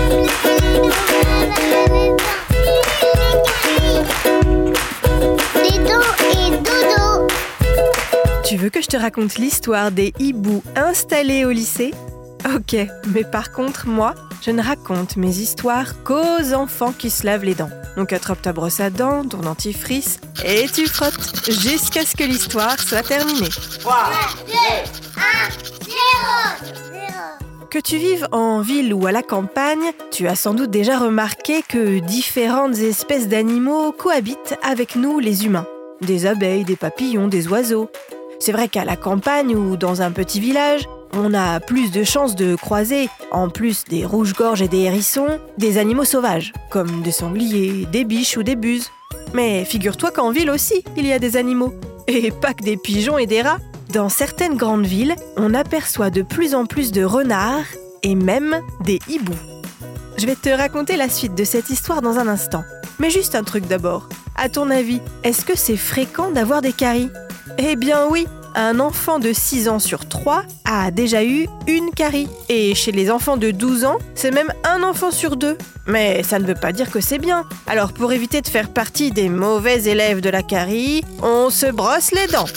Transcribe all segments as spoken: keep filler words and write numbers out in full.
Tu veux que je te raconte l'histoire des hiboux installés au lycée ? Ok, mais par contre, moi, je ne raconte mes histoires qu'aux enfants qui se lavent les dents. Donc attrape ta brosse à dents, ton dentifrice, et tu frottes jusqu'à ce que l'histoire soit terminée. trois, deux, un, zéro. Que tu vives en ville ou à la campagne, tu as sans doute déjà remarqué que différentes espèces d'animaux cohabitent avec nous les humains. Des abeilles, des papillons, des oiseaux. C'est vrai qu'à la campagne ou dans un petit village, on a plus de chances de croiser, en plus des rouges-gorges et des hérissons, des animaux sauvages, comme des sangliers, des biches ou des buses. Mais figure-toi qu'en ville aussi, il y a des animaux. Et pas que des pigeons et des rats. Dans certaines grandes villes, on aperçoit de plus en plus de renards et même des hiboux. Je vais te raconter la suite de cette histoire dans un instant. Mais juste un truc d'abord. À ton avis, est-ce que c'est fréquent d'avoir des caries ? Eh bien oui, un enfant de six ans sur trois a déjà eu une carie. Et chez les enfants de douze ans, c'est même un enfant sur deux. Mais ça ne veut pas dire que c'est bien. Alors pour éviter de faire partie des mauvais élèves de la carie, on se brosse les dents.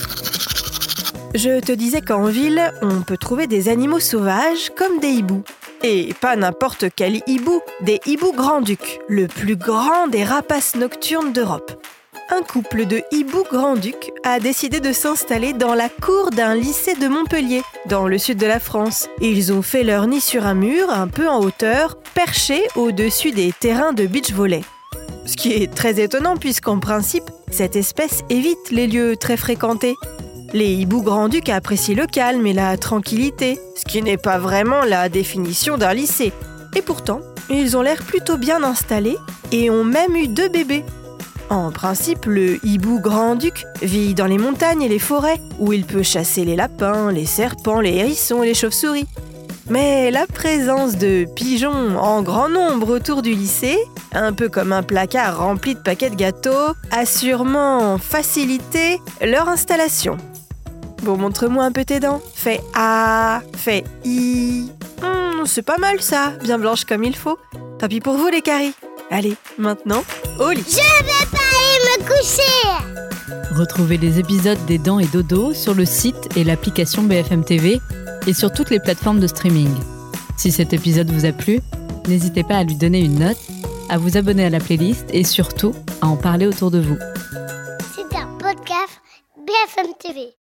Je te disais qu'en ville, on peut trouver des animaux sauvages comme des hiboux. Et pas n'importe quel hibou, des hiboux grand-ducs, le plus grand des rapaces nocturnes d'Europe. Un couple de hiboux grand-ducs a décidé de s'installer dans la cour d'un lycée de Montpellier, dans le sud de la France. Ils ont fait leur nid sur un mur, un peu en hauteur, perché au-dessus des terrains de beach-volley. Ce qui est très étonnant puisqu'en principe, cette espèce évite les lieux très fréquentés. Les hiboux grand-ducs apprécient le calme et la tranquillité, ce qui n'est pas vraiment la définition d'un lycée. Et pourtant, ils ont l'air plutôt bien installés et ont même eu deux bébés. En principe, le hibou grand-duc vit dans les montagnes et les forêts, où il peut chasser les lapins, les serpents, les hérissons et les chauves-souris. Mais la présence de pigeons en grand nombre autour du lycée, un peu comme un placard rempli de paquets de gâteaux, a sûrement facilité leur installation. Bon, montre-moi un peu tes dents. Fais A, fais I. Hum, c'est pas mal ça, bien blanche comme il faut. Tant pis pour vous les caries. Allez, maintenant, au lit. Je vais pas aller me coucher. Retrouvez les épisodes des Dents et Dodo sur le site et l'application B F M T V et sur toutes les plateformes de streaming. Si cet épisode vous a plu, n'hésitez pas à lui donner une note, à vous abonner à la playlist et surtout à en parler autour de vous. C'est un podcast B F M T V.